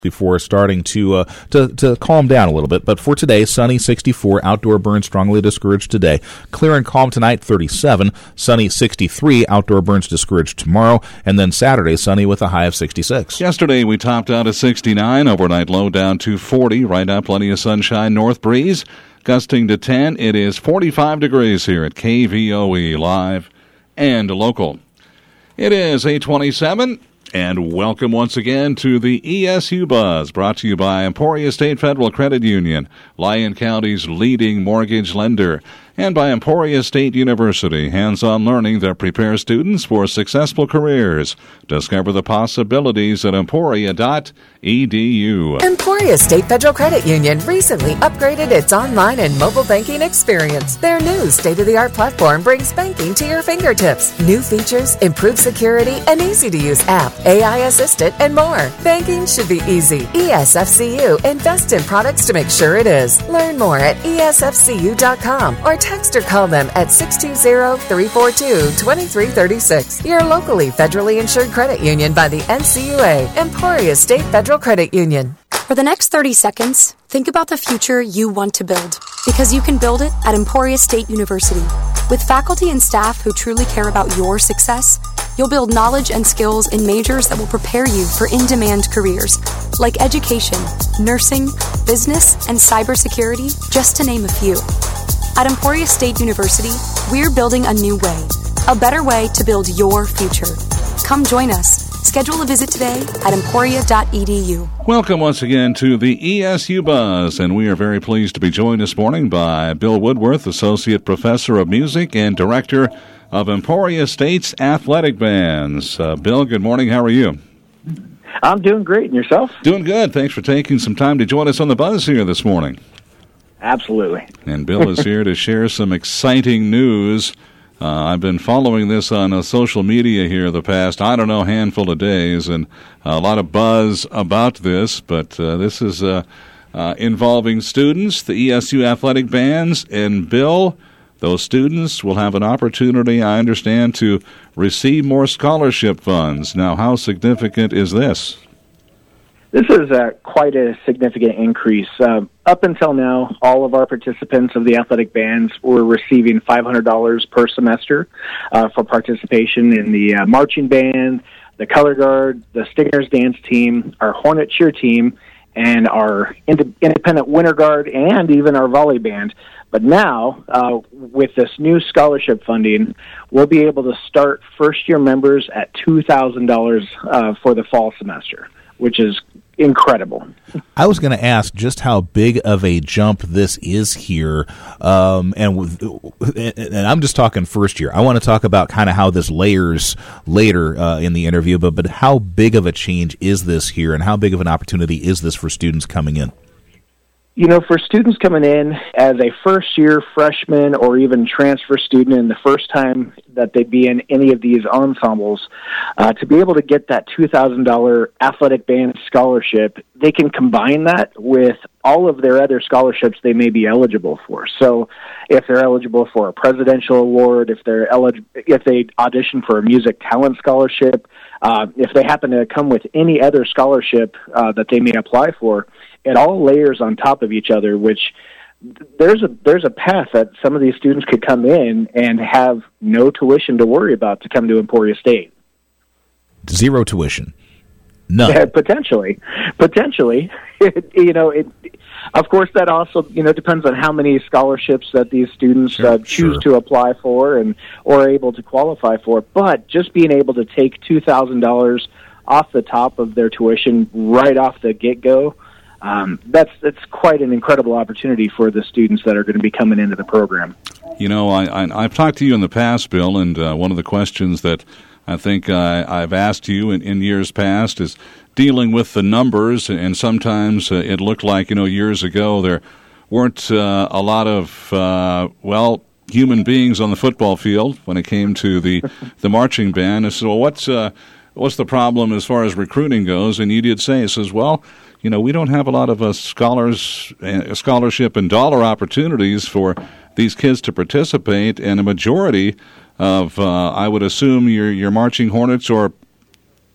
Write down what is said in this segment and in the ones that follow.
before starting to calm down a little bit. But for today, sunny 64, outdoor burns strongly discouraged today. Clear and calm tonight, 37, sunny 63, outdoor burns discouraged tomorrow, and then Saturday, sunny with a high of 66. Yesterday, we topped out at 69, overnight low down to 40, right now plenty of sunshine, north breeze, gusting to 10. It is 45 degrees here at KVOE, live and local. It is 8:27. And welcome once again to the ESU Buzz, brought to you by Emporia State Federal Credit Union, Lyon County's leading mortgage lender, and by Emporia State University, hands-on learning that prepares students for successful careers. Discover the possibilities at emporia.edu. Emporia State Federal Credit Union recently upgraded its online and mobile banking experience. Their new state-of-the-art platform brings banking to your fingertips. New features, improved security, an easy-to-use app, AI-assisted, and more. Banking should be easy. ESFCU invests in products to make sure it is. Learn more at esfcu.com or text or call them at 620-342-2336. Your locally federally insured credit union by the NCUA, Emporia State Federal Credit Union. For the next 30 seconds, think about the future you want to build, because you can build it at Emporia State University. With faculty and staff who truly care about your success, you'll build knowledge and skills in majors that will prepare you for in-demand careers, like education, nursing, business, and cybersecurity, just to name a few. At Emporia State University, we're building a new way, a better way to build your future. Come join us. Schedule a visit today at emporia.edu. Welcome once again to the ESU Buzz, and we are very pleased to be joined this morning by Bill Woodworth, Associate Professor of Music and Director of Emporia State's Athletic Bands. Bill, good morning. How are you? I'm doing great. And yourself? Doing good. Thanks for taking some time to join us on the Buzz here this morning. Absolutely. And Bill is here to share some exciting news. I've been following this on social media here the past, handful of days, and a lot of buzz about this, but this is involving students, the ESU Athletic Bands, and Bill, those students will have an opportunity, I understand, to receive more scholarship funds. Now, how significant is this? This is quite a significant increase. Up until now, all of our participants of the athletic bands were receiving $500 per semester for participation in the marching band, the color guard, the Stingers dance team, our Hornet cheer team, and our independent winter guard, and even our volley band. But now, with this new scholarship funding, we'll be able to start first-year members at $2,000 for the fall semester, which is incredible. I was going to ask just how big of a jump this is here, and I'm just talking first year. I want to talk about kind of how this layers later in the interview, but how big of a change is this here, and how big of an opportunity is this for students coming in? You know, for students coming in as a first-year freshman or even transfer student in the first time that they'd be in any of these ensembles, to be able to get that $2,000 athletic band scholarship, they can combine that with all of their other scholarships they may be eligible for. So if they're eligible for a presidential award, if they audition for a music talent scholarship, if they happen to come with any other scholarship that they may apply for, it all layers on top of each other, which there's a path that some of these students could come in and have no tuition to worry about to come to Emporia State. Zero tuition. None. Yeah, potentially. Of course, that also depends on how many scholarships that these students choose to apply for or are able to qualify for. But just being able to take $2,000 off the top of their tuition right off the get-go, that's quite an incredible opportunity for the students that are going to be coming into the program. You know, I've talked to you in the past, Bill, and one of the questions that I think I've asked you in years past is dealing with the numbers, and sometimes it looked like, years ago there weren't a lot of, human beings on the football field when it came to the marching band. I said, well, what's the problem as far as recruiting goes? And you did say, it says, well, we don't have a lot of scholarship and dollar opportunities for these kids to participate, and a majority of, I would assume, your marching Hornets or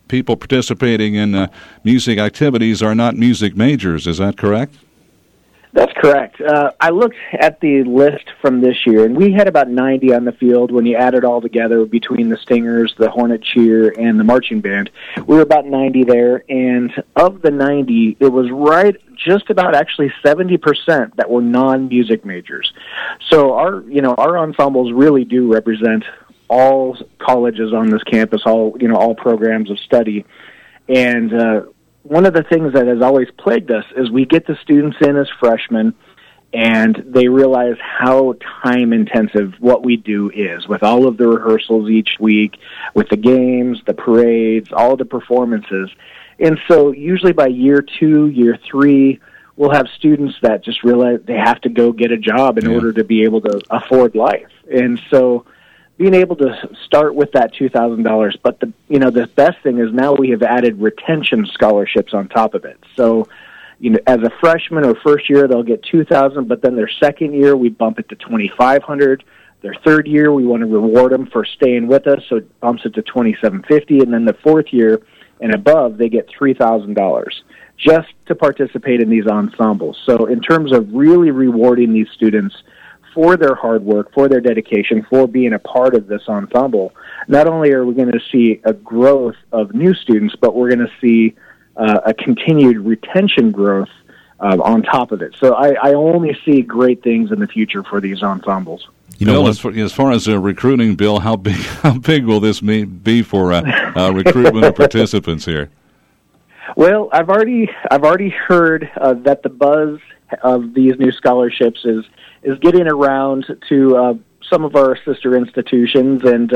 people participating in music activities are not music majors. Is that correct? That's correct. I looked at the list from this year, and we had about 90 on the field when you add it all together between the Stingers, the Hornet Cheer, and the marching band. We were about 90 there, and of the 90, it was just about actually 70% that were non-music majors. So our ensembles really do represent all colleges on this campus, all programs of study, and one of the things that has always plagued us is we get the students in as freshmen, and they realize how time-intensive what we do is, with all of the rehearsals each week, with the games, the parades, all the performances. And so usually by year 2, year 3, we'll have students that just realize they have to go get a job in order to be able to afford life. And so being able to start with that $2,000, but the best thing is now we have added retention scholarships on top of it. So, as a freshman or first year, they'll get $2,000, but then their second year we bump it to $2,500. Their third year we want to reward them for staying with us, so it bumps it to $2,750, and then the fourth year and above they get $3,000 just to participate in these ensembles. So, in terms of really rewarding these students for their hard work, for their dedication, for being a part of this ensemble, not only are we going to see a growth of new students, but we're going to see a continued retention growth on top of it. So I only see great things in the future for these ensembles. Bill, as far as recruiting, Bill, how big will this be for recruitment of participants here? Well, I've already heard that the buzz of these new scholarships is getting around to some of our sister institutions, and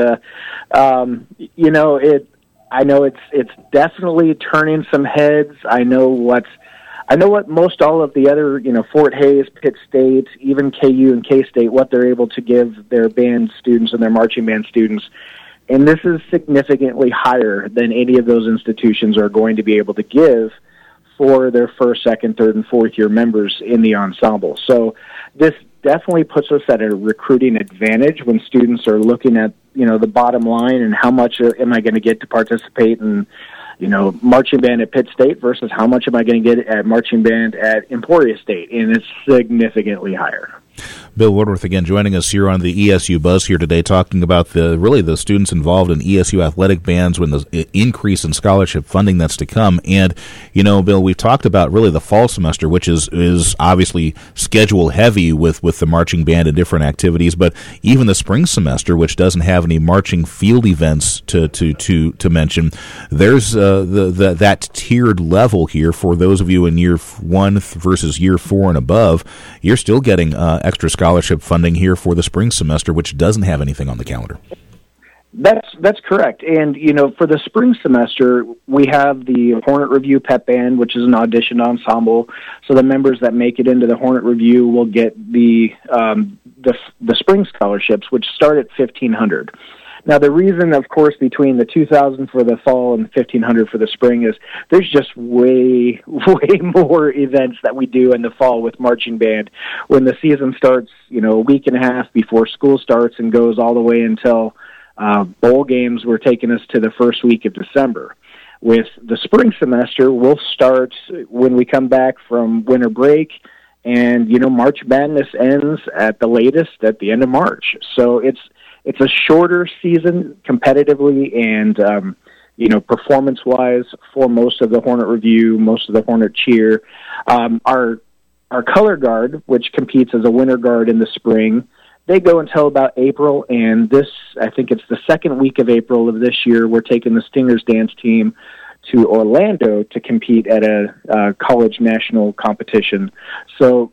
I know it's definitely turning some heads. I know what most all of the other, Fort Hays, Pitt State, even KU and K-State, what they're able to give their band students and their marching band students. And this is significantly higher than any of those institutions are going to be able to give for their first, second, third, and fourth year members in the ensemble. So this definitely puts us at a recruiting advantage when students are looking at, the bottom line and how much am I going to get to participate in, marching band at Pitt State versus how much am I going to get at marching band at Emporia State, and it's significantly higher. Bill Woodworth again joining us here on the ESU Buzz here today, talking about the students involved in ESU athletic bands, when the increase in scholarship funding that's to come. And Bill, we've talked about really the fall semester, which is obviously schedule heavy with the marching band and different activities, but even the spring semester, which doesn't have any marching field events to mention, there's that tiered level here for those of you in year 1 versus year 4 and above. You're still getting extra scholarship funding here for the spring semester, which doesn't have anything on the calendar. That's correct. And, for the spring semester, we have the Hornet Review Pep Band, which is an audition ensemble. So the members that make it into the Hornet Review will get the spring scholarships, which start at $1,500. Now, the reason, of course, between the $2,000 for the fall and $1,500 for the spring is there's just way more events that we do in the fall with marching band. When the season starts, a week and a half before school starts and goes all the way until bowl games were taking us to the first week of December. With the spring semester, we'll start when we come back from winter break, and, March Madness ends at the latest at the end of March. So it's a shorter season competitively and, performance-wise for most of the Hornet Review, most of the Hornet Cheer. Our color guard, which competes as a winter guard in the spring, they go until about April, and I think it's the second week of April of this year, we're taking the Stingers dance team to Orlando to compete at a college national competition. So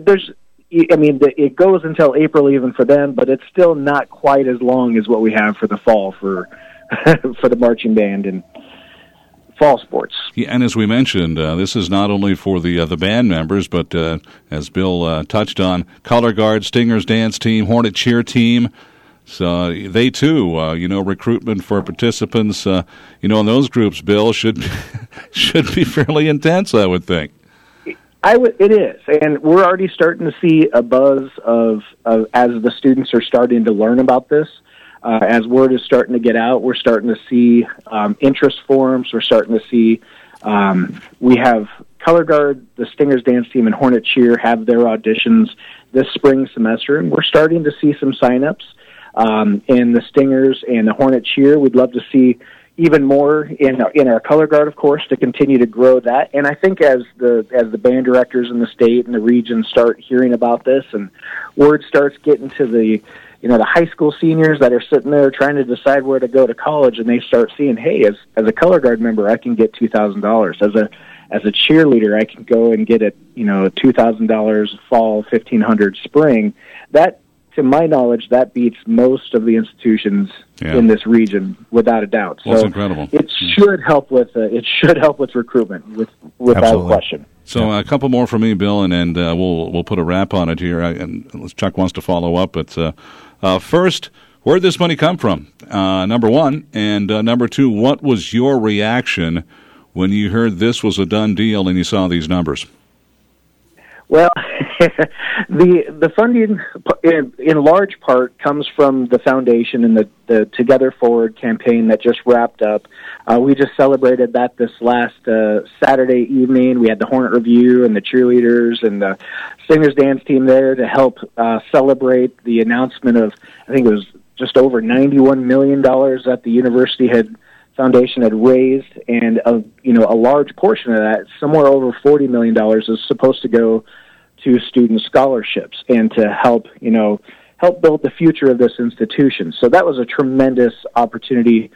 it goes until April even for them, but it's still not quite as long as what we have for the fall for for the marching band and fall sports. Yeah, and as we mentioned, this is not only for the band members, but as Bill touched on, color guard, Stingers dance team, Hornet cheer team. So they too, recruitment for participants, in those groups, Bill, should be fairly intense, I would think. It is, and we're already starting to see a buzz of as the students are starting to learn about this. as word is starting to get out, we're starting to see interest forums. We're starting to see we have Color Guard, the Stingers dance team, and Hornet Cheer have their auditions this spring semester, and we're starting to see some signups. In the Stingers and the Hornet Cheer, we'd love to see even more in our Color Guard, of course, to continue to grow that. And I think as the band directors in the state and the region start hearing about this, and word starts getting to the high school seniors that are sitting there trying to decide where to go to college, and they start seeing, hey, as a Color Guard member, I can get $2,000. As a cheerleader, I can go and get $2,000 fall, $1,500 spring. That, to my knowledge, that beats most of the institutions in this region, without a doubt. Well, so it's incredible. It should help with recruitment, without question. So a couple more from me, Bill, and we'll put a wrap on it here. And Chuck wants to follow up, but first, where did this money come from? Number one, and number two, what was your reaction when you heard this was a done deal and you saw these numbers? Well, the funding, in large part, comes from the foundation and the Together Forward campaign that just wrapped up. We just celebrated that this last Saturday evening. We had the Hornet Review and the cheerleaders and the Stingers dance team there to help celebrate the announcement of, I think it was just over $91 million that the University Foundation had raised, and a large portion of that, somewhere over $40 million, is supposed to go to student scholarships and to help build the future of this institution. So that was a tremendous opportunity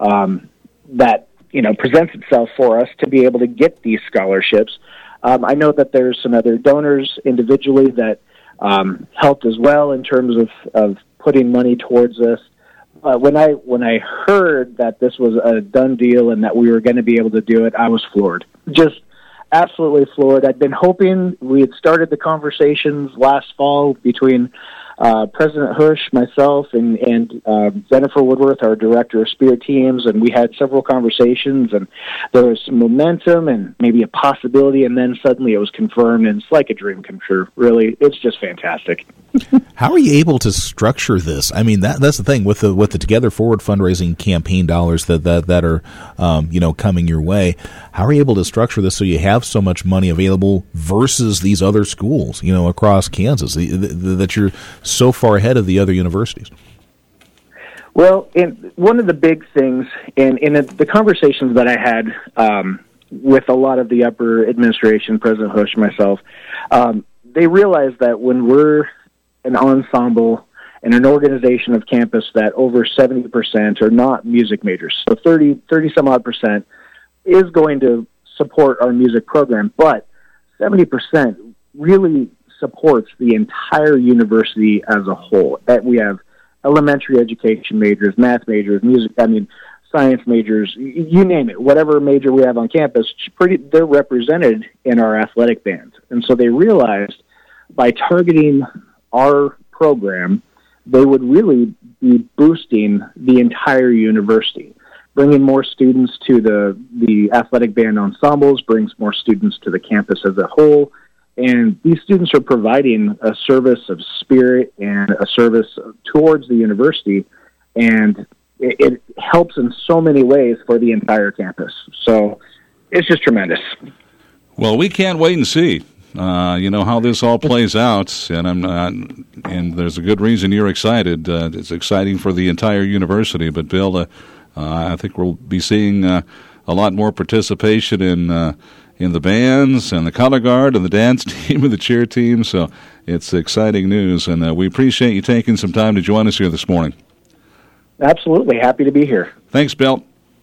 that presents itself for us to be able to get these scholarships. I know that there's some other donors individually that helped as well in terms of putting money towards this. When I heard that this was a done deal and that we were going to be able to do it, I was floored. Just absolutely floored. I'd been hoping. We had started the conversations last fall between President Hush, myself, and Jennifer Woodworth, our director of Spirit Teams, and we had several conversations, and there was some momentum and maybe a possibility, and then suddenly it was confirmed, and it's like a dream come true. Really, it's just fantastic. How are you able to structure this? I mean, that's the thing with the Together Forward fundraising campaign dollars that are coming your way. How are you able to structure this so you have so much money available versus these other schools, across Kansas, that you're so far ahead of the other universities? Well, one of the big things in the conversations that I had with a lot of the upper administration, President Hush, myself, they realized that when we're an ensemble and an organization of campus that over 70% are not music majors, so 30 some odd percent is going to support our music program, but 70% really supports the entire university as a whole. That we have elementary education majors, math majors, science majors, you name it, whatever major we have on campus, they're represented in our athletic bands. And so they realized by targeting our program, they would really be boosting the entire university. Bringing more students to the athletic band ensembles brings more students to the campus as a whole. And these students are providing a service of spirit and a service towards the university, and it helps in so many ways for the entire campus. So it's just tremendous. Well, we can't wait and see, how this all plays out, and there's a good reason you're excited. It's exciting for the entire university. But Bill, I think we'll be seeing a lot more participation in the bands and the color guard and the dance team and the cheer team. So it's exciting news, and we appreciate you taking some time to join us here this morning. Absolutely. Happy to be here. Thanks, Bill.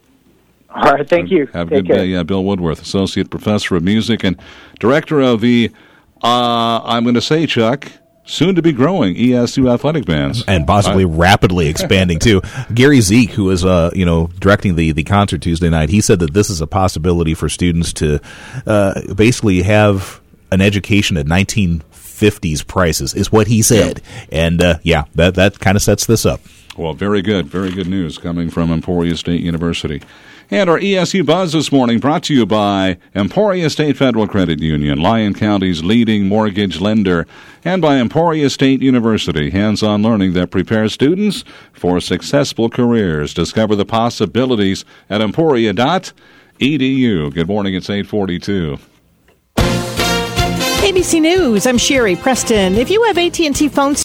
All right. Thank you. Have a good day. Yeah, Bill Woodworth, Associate Professor of Music and Director of the, I'm going to say, Chuck, soon-to-be growing ESU athletic bands. And possibly rapidly expanding, too. Gary Zeke, who is directing the concert Tuesday night, he said that this is a possibility for students to basically have an education at 1950s prices, is what he said. And, that kind of sets this up. Well, very good news coming from Emporia State University. And our ESU Buzz this morning brought to you by Emporia State Federal Credit Union, Lyon County's leading mortgage lender, and by Emporia State University, hands-on learning that prepares students for successful careers. Discover the possibilities at emporia.edu. Good morning, it's 8:42. ABC News, I'm Sherry Preston. If you have AT&T phone